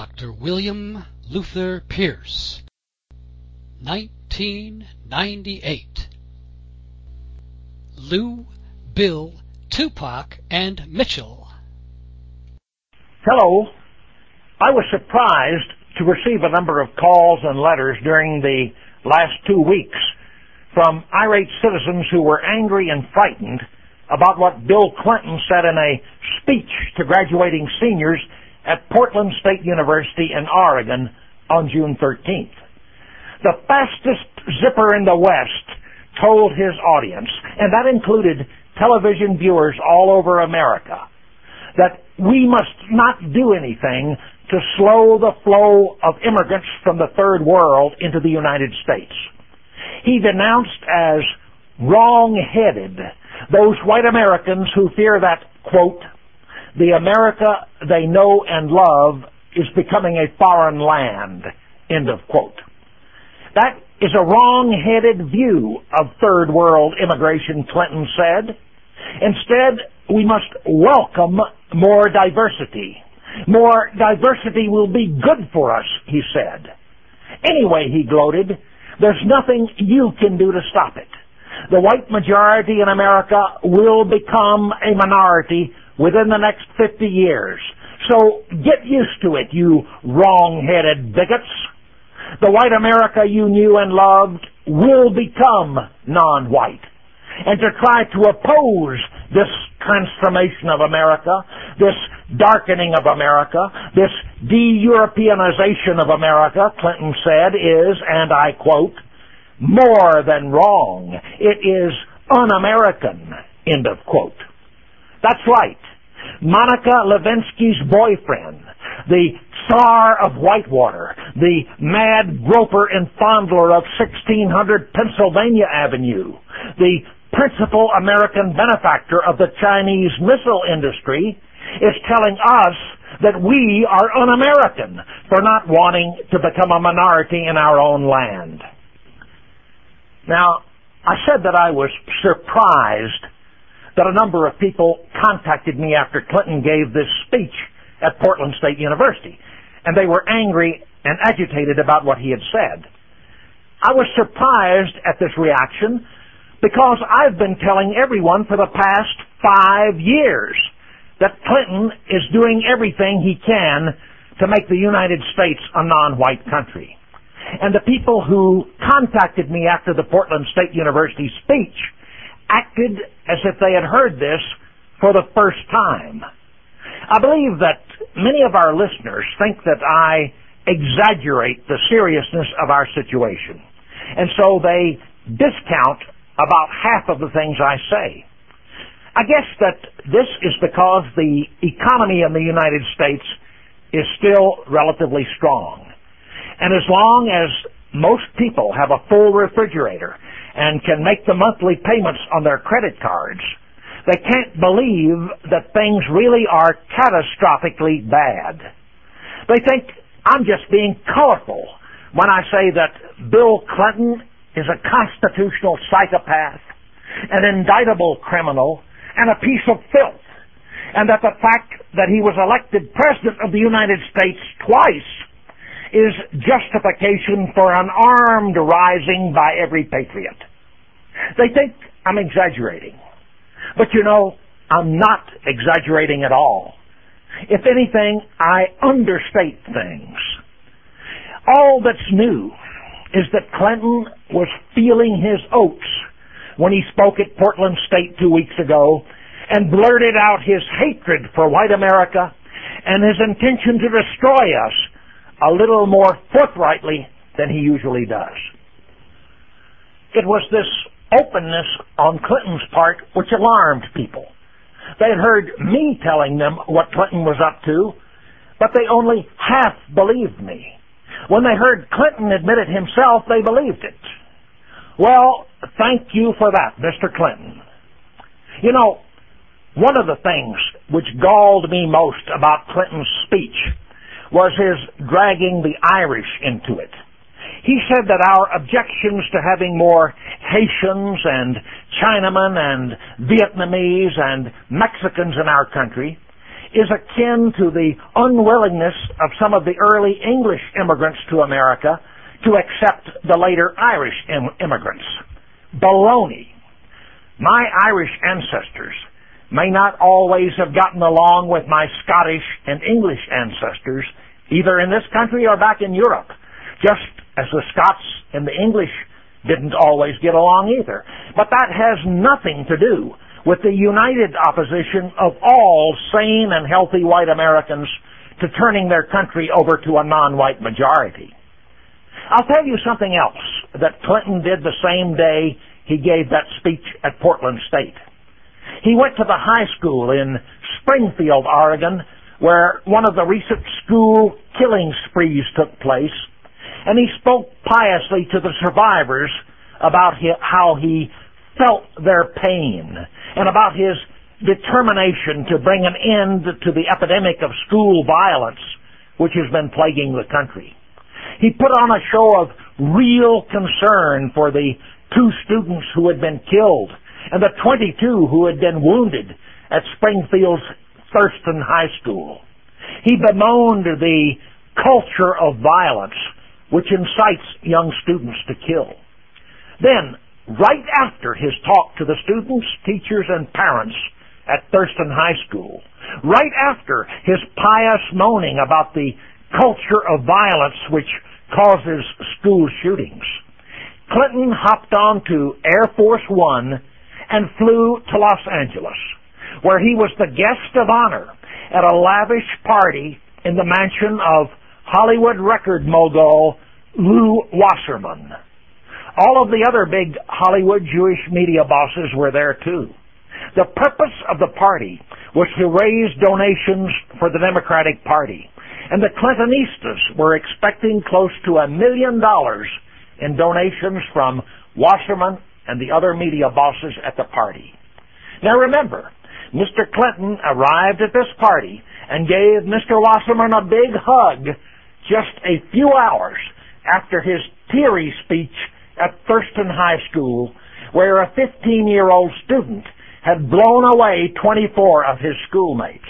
Dr. William Luther Pierce, 1998. Lou, Bill, Tupac, and Mitchell. Hello. I was surprised to receive a number of calls and letters during the last 2 weeks from irate citizens who were angry and frightened about what Bill Clinton said in a speech to graduating seniors at Portland State University in Oregon on June 13th. The fastest zipper in the West told his audience, and that included television viewers all over America, that we must not do anything to slow the flow of immigrants from the third world into the United States. He denounced as wrong-headed those white Americans who fear that, quote, the America they know and love is becoming a foreign land, end of quote. That is a wrong-headed view of third world immigration, Clinton said. Instead, we must welcome more diversity. More diversity will be good for us, he said. Anyway, he gloated, there's nothing you can do to stop it. The white majority in America will become a minority within the next 50 years. So get used to it, you wrong-headed bigots. The white America you knew and loved will become non-white. And to try to oppose this transformation of America, this darkening of America, this de-Europeanization of America, Clinton said, is, and I quote, more than wrong. It is un-American, end of quote. That's right. Monica Lewinsky's boyfriend, the Tsar of Whitewater, the mad groper and fondler of 1600 Pennsylvania Avenue, the principal American benefactor of the Chinese missile industry, is telling us that we are un-American for not wanting to become a minority in our own land. Now, I said that I was surprised that a number of people contacted me after Clinton gave this speech at Portland State University, and they were angry and agitated about what he had said. I was surprised at this reaction because I've been telling everyone for the past 5 years that Clinton is doing everything he can to make the United States a non-white country. And the people who contacted me after the Portland State University speech acted as if they had heard this for the first time. I believe that many of our listeners think that I exaggerate the seriousness of our situation, and so they discount about half of the things I say. I guess that this is because the economy in the United States is still relatively strong. And as long as most people have a full refrigerator and can make the monthly payments on their credit cards, they can't believe that things really are catastrophically bad. They think I'm just being colorful when I say that Bill Clinton is a constitutional psychopath, an indictable criminal, and a piece of filth, and that the fact that he was elected President of the United States twice is justification for an armed rising by every patriot. They think I'm exaggerating. But you know, I'm not exaggerating at all. If anything, I understate things. All that's new is that Clinton was feeling his oats when he spoke at Portland State 2 weeks ago and blurted out his hatred for white America and his intention to destroy us a little more forthrightly than he usually does. It was this openness on Clinton's part which alarmed people. They had heard me telling them what Clinton was up to, but they only half believed me. When they heard Clinton admit it himself, they believed it. Well, thank you for that, Mr. Clinton. You know, one of the things which galled me most about Clinton's speech was his dragging the Irish into it. He said that our objections to having more Haitians and Chinamen and Vietnamese and Mexicans in our country is akin to the unwillingness of some of the early English immigrants to America to accept the later Irish immigrants. Baloney. My Irish ancestors may not always have gotten along with my Scottish and English ancestors, either in this country or back in Europe, just as the Scots and the English didn't always get along either. But that has nothing to do with the united opposition of all sane and healthy white Americans to turning their country over to a non-white majority. I'll tell you something else that Clinton did the same day he gave that speech at Portland State. He went to the high school in Springfield, Oregon, where one of the recent school killing sprees took place, and he spoke piously to the survivors about how he felt their pain and about his determination to bring an end to the epidemic of school violence which has been plaguing the country. He put on a show of real concern for the 2 students who had been killed and the 22 who had been wounded at Springfield's Thurston High School. He bemoaned the culture of violence which incites young students to kill. Then, right after his talk to the students, teachers, and parents at Thurston High School, right after his pious moaning about the culture of violence which causes school shootings, Clinton hopped on to Air Force One and flew to Los Angeles, where he was the guest of honor at a lavish party in the mansion of Hollywood record mogul Lew Wasserman. All of the other big Hollywood Jewish media bosses were there too. The purpose of the party was to raise donations for the Democratic Party, and the Clintonistas were expecting close to $1 million in donations from Wasserman and the other media bosses at the party. Now remember, Mr. Clinton arrived at this party and gave Mr. Wasserman a big hug just a few hours after his teary speech at Thurston High School, where a 15-year-old student had blown away 24 of his schoolmates.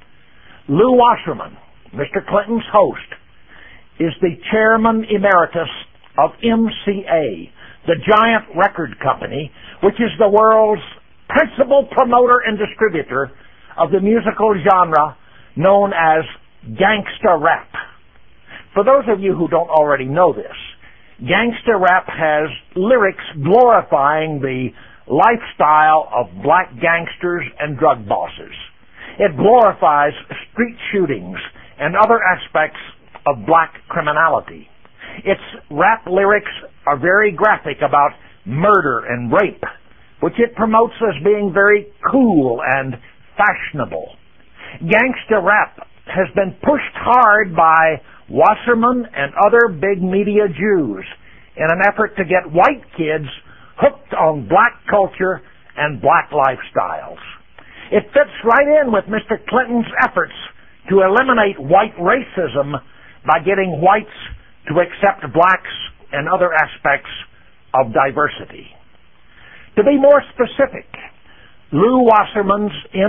Lew Wasserman, Mr. Clinton's host, is the chairman emeritus of MCA, the giant record company, which is the world's principal promoter and distributor of the musical genre known as gangsta rap. For those of you who don't already know this, gangsta rap has lyrics glorifying the lifestyle of black gangsters and drug bosses. It glorifies street shootings and other aspects of black criminality. Its rap lyrics are very graphic about murder and rape, which it promotes as being very cool and fashionable. Gangsta rap has been pushed hard by Wasserman and other big media Jews in an effort to get white kids hooked on black culture and black lifestyles. It fits right in with Mr. Clinton's efforts to eliminate white racism by getting whites to accept blacks and other aspects of diversity. To be more specific, Lew Wasserman's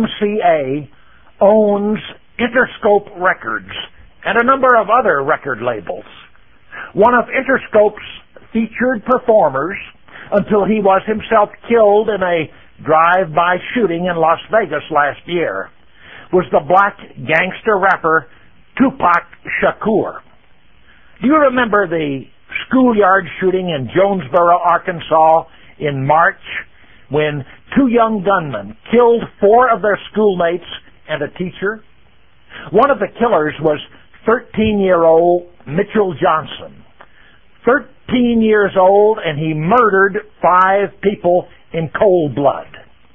MCA owns Interscope Records and a number of other record labels. One of Interscope's featured performers, until he was himself killed in a drive-by shooting in Las Vegas last year, was the black gangster rapper Tupac Shakur. Do you remember the schoolyard shooting in Jonesboro, Arkansas in March, when 2 young gunmen killed 4 of their schoolmates and a teacher? One of the killers was 13-year-old Mitchell Johnson. 13 years old, and he murdered 5 people in cold blood.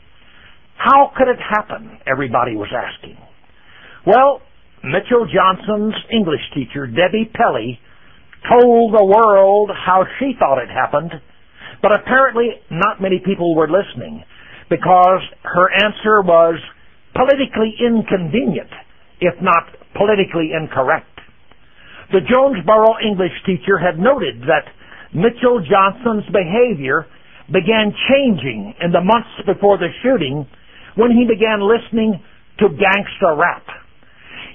How could it happen? Everybody was asking. Well, Mitchell Johnson's English teacher, Debbie Pelly, told the world how she thought it happened, but apparently not many people were listening because her answer was politically inconvenient, if not politically incorrect. The Jonesboro English teacher had noted that Mitchell Johnson's behavior began changing in the months before the shooting when he began listening to gangsta rap.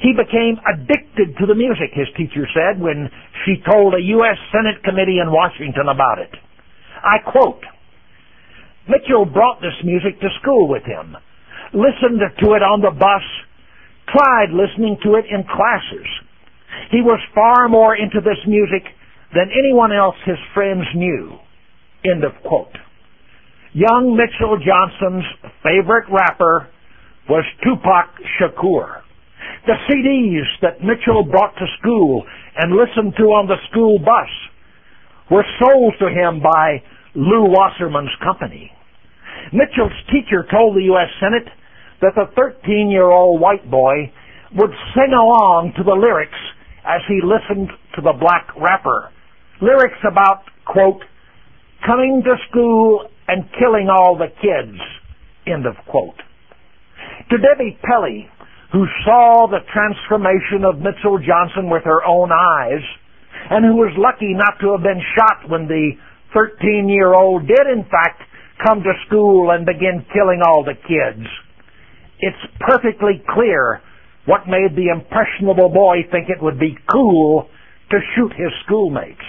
He became addicted to the music, his teacher said, when she told a U.S. Senate committee in Washington about it. I quote, "Mitchell brought this music to school with him, listened to it on the bus, tried listening to it in classes. He was far more into this music than anyone else his friends knew." End of quote. Young Mitchell Johnson's favorite rapper was Tupac Shakur. The CDs that Mitchell brought to school and listened to on the school bus were sold to him by Lew Wasserman's company. Mitchell's teacher told the U.S. Senate that the 13-year-old white boy would sing along to the lyrics as he listened to the black rapper. Lyrics about, quote, "coming to school and killing all the kids," end of quote. To Debbie Pelly, who saw the transformation of Mitchell Johnson with her own eyes, and who was lucky not to have been shot when the 13-year-old did in fact come to school and begin killing all the kids, it's perfectly clear what made the impressionable boy think it would be cool to shoot his schoolmates.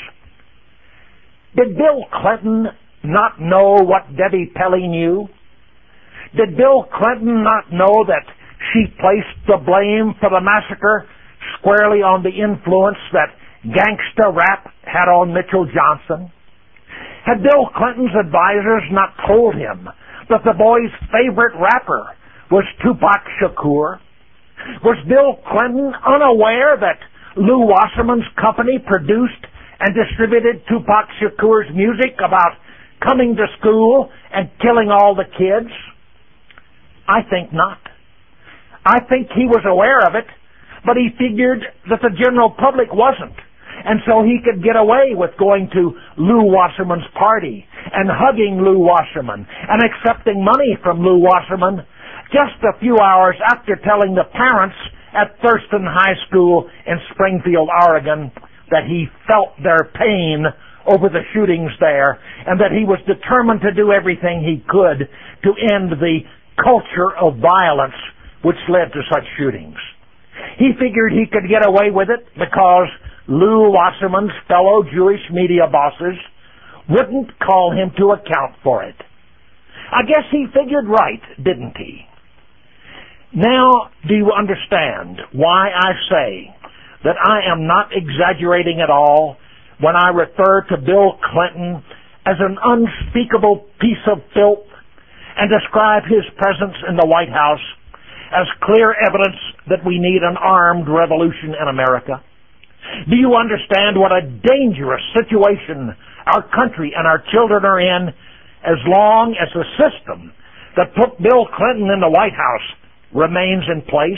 Did Bill Clinton not know what Debbie Pelly knew? Did Bill Clinton not know that she placed the blame for the massacre squarely on the influence that gangsta rap had on Mitchell Johnson? Had Bill Clinton's advisors not told him that the boy's favorite rapper was Tupac Shakur? Was Bill Clinton unaware that Lew Wasserman's company produced and distributed Tupac Shakur's music about coming to school and killing all the kids? I think not. I think he was aware of it, but he figured that the general public wasn't, and so he could get away with going to Lew Wasserman's party and hugging Lew Wasserman and accepting money from Lew Wasserman just a few hours after telling the parents at Thurston High School in Springfield, Oregon, that he felt their pain over the shootings there and that he was determined to do everything he could to end the culture of violence which led to such shootings. He figured he could get away with it because Lew Wasserman's fellow Jewish media bosses wouldn't call him to account for it. I guess he figured right, didn't he? Now, do you understand why I say that I am not exaggerating at all when I refer to Bill Clinton as an unspeakable piece of filth and describe his presence in the White House as clear evidence that we need an armed revolution in America? Do you understand what a dangerous situation our country and our children are in as long as the system that put Bill Clinton in the White House remains in place?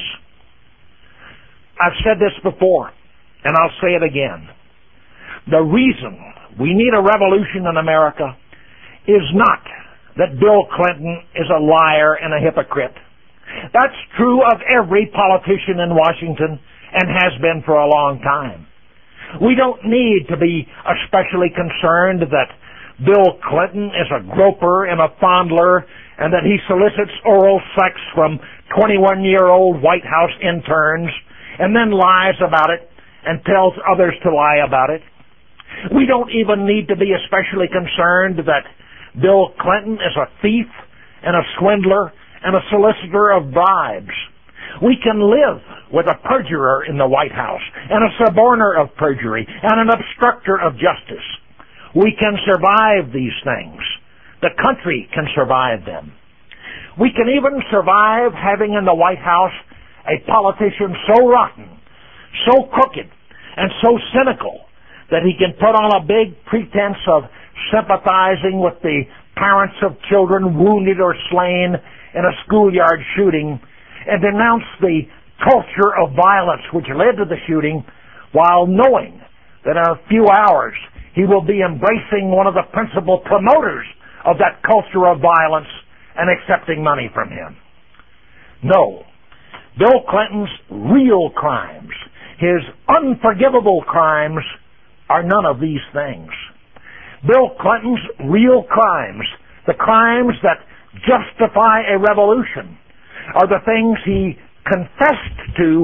I've said this before, and I'll say it again. The reason we need a revolution in America is not that Bill Clinton is a liar and a hypocrite. That's true of every politician in Washington and has been for a long time. We don't need to be especially concerned that Bill Clinton is a groper and a fondler and that he solicits oral sex from 21-year-old White House interns and then lies about it and tells others to lie about it. We don't even need to be especially concerned that Bill Clinton is a thief and a swindler and a solicitor of bribes. We can live with a perjurer in the White House and a suborner of perjury and an obstructor of justice. We can survive these things. The country can survive them. We can even survive having in the White House a politician so rotten, so crooked, and so cynical that he can put on a big pretense of sympathizing with the parents of children wounded or slain in a schoolyard shooting and denounce the culture of violence which led to the shooting while knowing that in a few hours he will be embracing one of the principal promoters of that culture of violence and accepting money from him. No. Bill Clinton's real crimes, his unforgivable crimes, are none of these things. Bill Clinton's real crimes, the crimes that justify a revolution, are the things he confessed to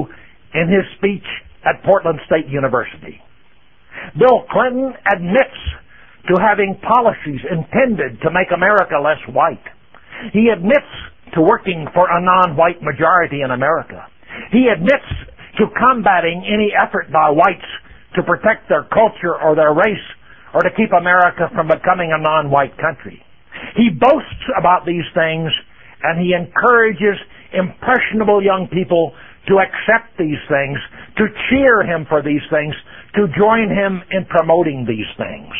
in his speech at Portland State University. Bill Clinton admits to having policies intended to make America less white. He admits to working for a non-white majority in America. He admits to combating any effort by whites to protect their culture or their race or to keep America from becoming a non-white country. He boasts about these things, and he encourages impressionable young people to accept these things, to cheer him for these things, to join him in promoting these things.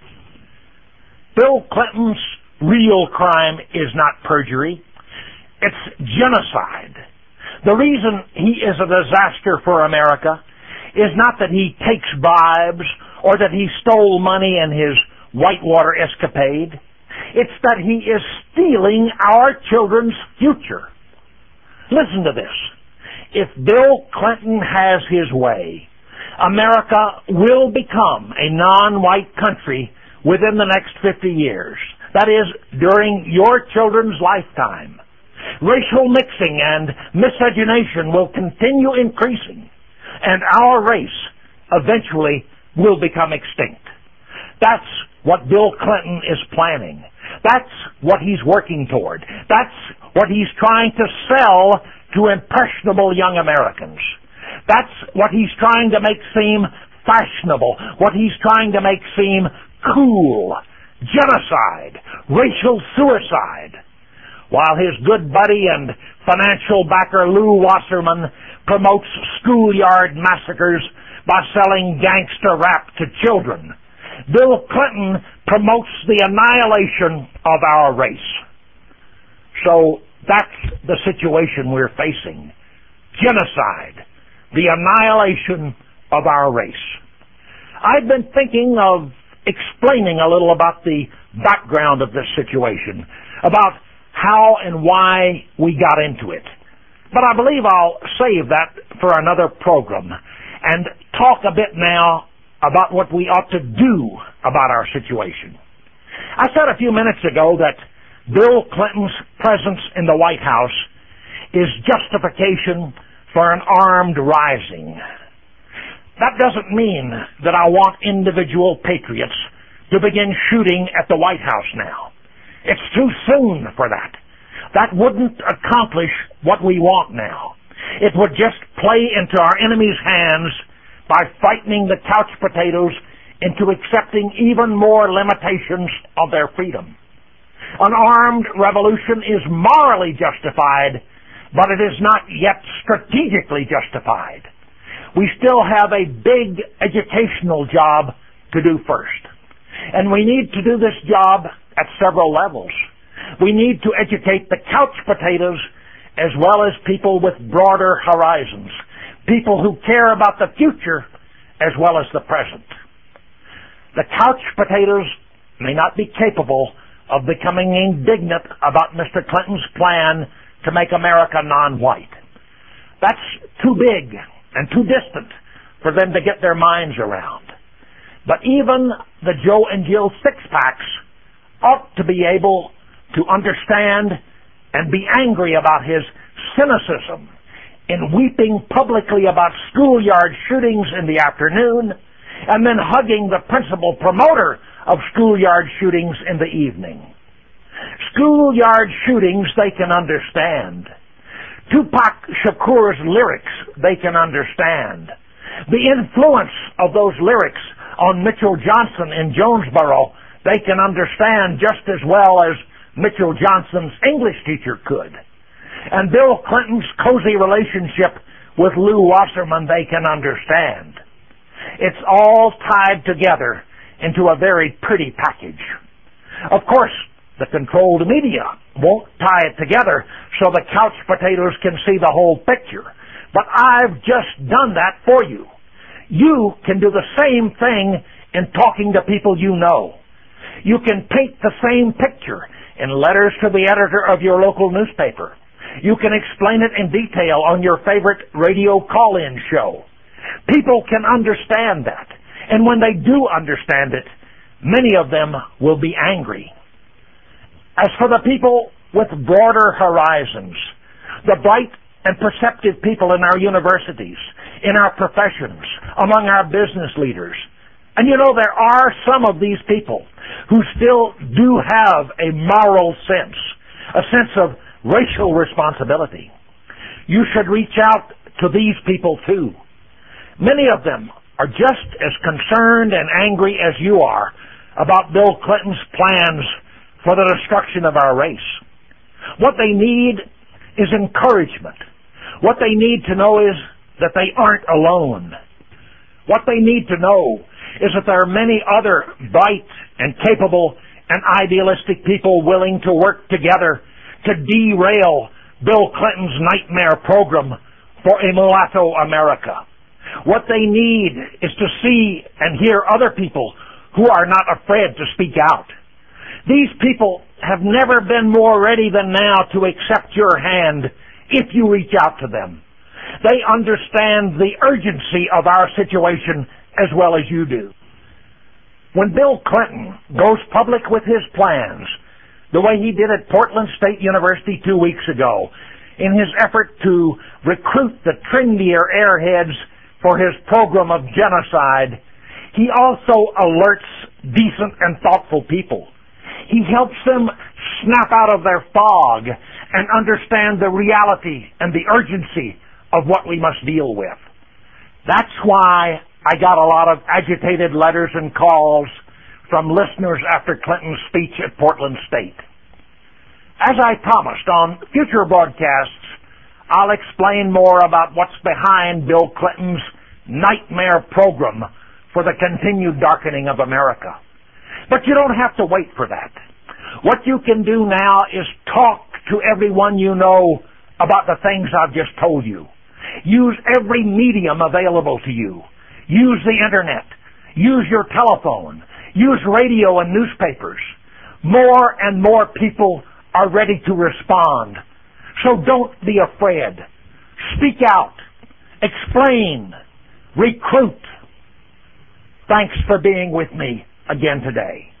Bill Clinton's real crime is not perjury. It's genocide. The reason he is a disaster for America is not that he takes bribes or that he stole money in his Whitewater escapade. It's that he is stealing our children's future. Listen to this. If Bill Clinton has his way, America will become a non-white country within the next 50 years. That is, during your children's lifetime. Racial mixing and miscegenation will continue increasing, and our race eventually will become extinct. That's what Bill Clinton is planning. That's what he's working toward. That's what he's trying to sell to impressionable young Americans. That's what he's trying to make seem fashionable, what he's trying to make seem cool. Genocide, racial suicide. While his good buddy and financial backer Lew Wasserman promotes schoolyard massacres by selling gangster rap to children, Bill Clinton promotes the annihilation of our race. So that's the situation we're facing. Genocide, the annihilation of our race. I've been thinking of explaining a little about the background of this situation, about how and why we got into it. But I believe I'll save that for another program and talk a bit now about what we ought to do about our situation. I said a few minutes ago that Bill Clinton's presence in the White House is justification for an armed rising. That doesn't mean that I want individual patriots to begin shooting at the White House now. It's too soon for that. That wouldn't accomplish what we want now. It would just play into our enemy's hands by frightening the couch potatoes into accepting even more limitations of their freedom. An armed revolution is morally justified, but it is not yet strategically justified. We still have a big educational job to do first. And we need to do this job at several levels. We need to educate the couch potatoes as well as people with broader horizons, people who care about the future as well as the present. The couch potatoes may not be capable of becoming indignant about Mr. Clinton's plan to make America non-white. That's too big and too distant for them to get their minds around. But even the Joe and Jill six-packs ought to be able to understand and be angry about his cynicism in weeping publicly about schoolyard shootings in the afternoon and then hugging the principal promoter of schoolyard shootings in the evening. Schoolyard shootings they can understand. Tupac Shakur's lyrics they can understand. The influence of those lyrics on Mitchell Johnson in Jonesboro they can understand just as well as Mitchell Johnson's English teacher could. And Bill Clinton's cozy relationship with Lew Wasserman they can understand. It's all tied together into a very pretty package. Of course, the controlled media won't tie it together so the couch potatoes can see the whole picture. But I've just done that for you. You can do the same thing in talking to people you know. You can paint the same picture in letters to the editor of your local newspaper. You can explain it in detail on your favorite radio call-in show. People can understand that. And when they do understand it, many of them will be angry. As for the people with broader horizons, the bright and perceptive people in our universities, in our professions, among our business leaders. And you know, there are some of these people who still do have a moral sense, a sense of racial responsibility. You should reach out to these people too. Many of them are just as concerned and angry as you are about Bill Clinton's plans for the destruction of our race. What they need is encouragement. What they need to know is that they aren't alone. What they need to know is that there are many other bright and capable and idealistic people willing to work together to derail Bill Clinton's nightmare program for a mulatto America. What they need is to see and hear other people who are not afraid to speak out. These people have never been more ready than now to accept your hand if you reach out to them. They understand the urgency of our situation as well as you do. When Bill Clinton goes public with his plans, the way he did at Portland State University 2 weeks ago, in his effort to recruit the trendier airheads for his program of genocide, he also alerts decent and thoughtful people. He helps them snap out of their fog and understand the reality and the urgency of what we must deal with. That's why I got a lot of agitated letters and calls from listeners after Clinton's speech at Portland State. As I promised, on future broadcasts, I'll explain more about what's behind Bill Clinton's nightmare program for the continued darkening of America. But you don't have to wait for that. What you can do now is talk to everyone you know about the things I've just told you. Use every medium available to you. Use the internet. Use your telephone. Use radio and newspapers. More and more people are ready to respond. So don't be afraid. Speak out. Explain. Recruit. Thanks for being with me again today.